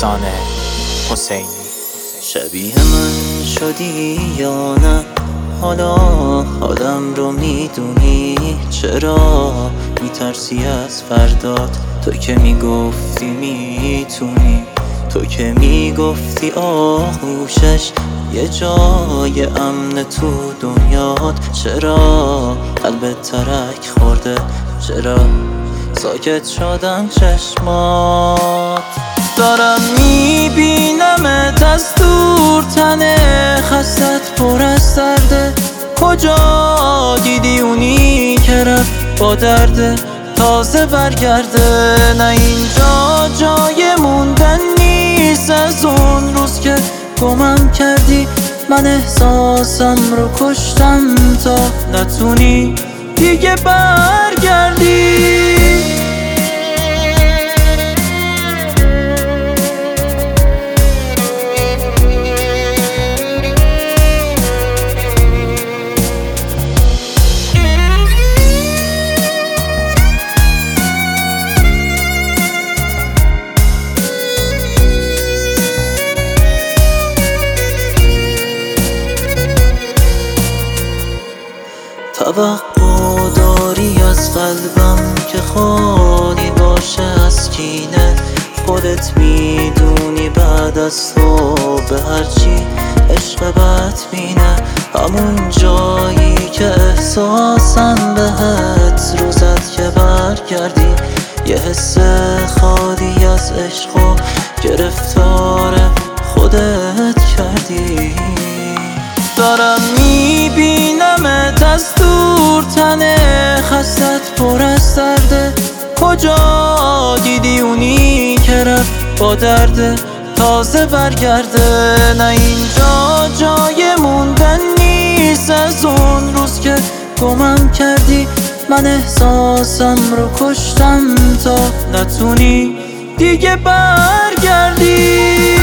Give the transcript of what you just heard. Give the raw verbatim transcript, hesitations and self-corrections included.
احسان حسینی. شبیه من شدی یا نه؟ حالا حالم رو میدونی؟ چرا میترسی از فردات؟ تو که میگفتی میتونی، تو که میگفتی آغوشش یه جای امن تو دنیات. چرا قلبت ترک خورده؟ چرا ساکت شدن چشمات؟ دارم میبینمت از دور، تنه خستت پر از درده. کجا دیدی اونی که رفت با درده تازه برگرده؟ نه اینجا جای موندن نیست از اون روز که گمم کردی. من احساسم رو کشتم تا نتونی دیگه برگردی. توقع داری از قلبم که خالی باشه از کینه؟ خودت میدونی بعد از تو به هرچی عشق بد مینه. همون جایی که احساسم بهت روزت که برگردی، یه حس خالی از عشق و گرفتار خودت کردی. دارم میبینمت از دور، تنه خستت پر از درده. کجا دیدی اونی که رفت با درده تازه برگرده؟ نه اینجا جای موندن نیست از اون روز که گمم کردی. من احساسم رو کشتم تا نتونی دیگه برگردی.